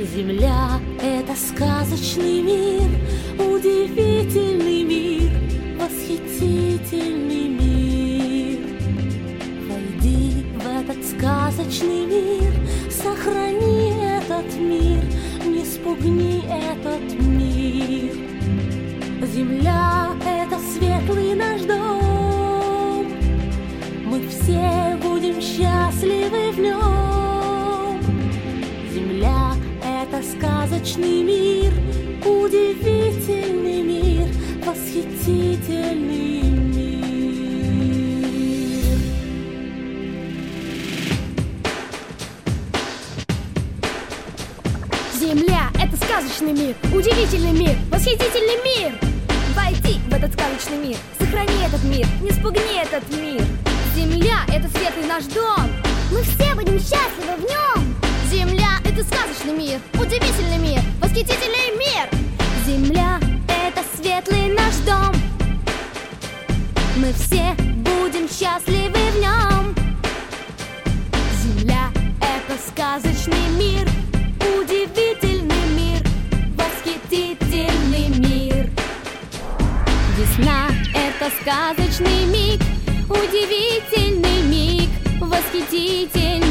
Земля — это сказочный мир, удивительный мир, восхитительный мир. Войди в этот сказочный мир, сохрани этот мир, не спугни этот мир. Земля — это светлый наш дом, мы все будем счастливы в нем. Земля — это сказочный мир, удивительный мир, восхитительный мир. Земля — это сказочный мир, удивительный мир, восхитительный мир. Войди в этот сказочный мир, сохрани этот мир, не спугни этот мир. Земля — это светлый наш дом, мы все будем счастливы в нем. Земля — это сказочный мир, удивительный мир, восхитительный мир. Земля — это светлый наш дом, мы все будем счастливы в нем. Земля — это сказочный мир, удивительный мир, восхитительный мир. Весна — это сказочный миг, удивительный миг, восхитительный